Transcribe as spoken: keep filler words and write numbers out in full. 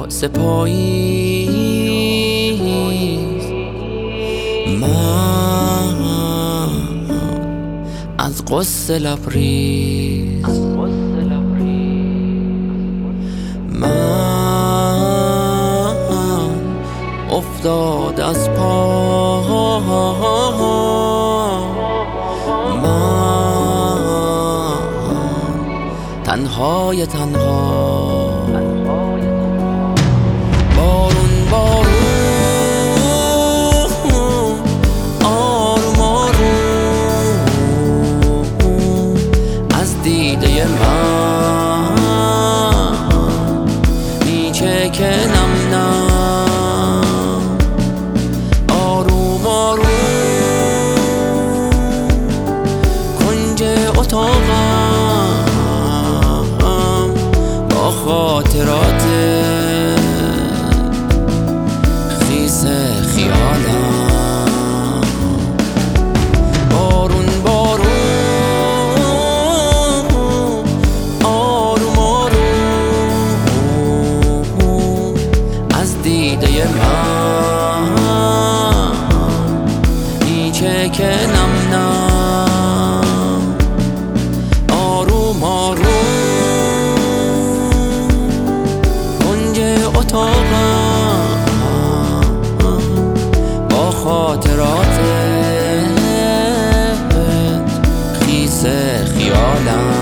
واسه پاییز. من از قصه لبریز، من افتاد از پا، من تنهای تنها. بارون بارون آروم آروم از دیده من میچکه نم نم. آروم آروم کنج اتاقم با خاطرات خیس خیالم. بارون بارون آروم آروم از دیده من میچکه نم نم. آروم آروم کنج اتاقم با خاطرات خیس خیالم.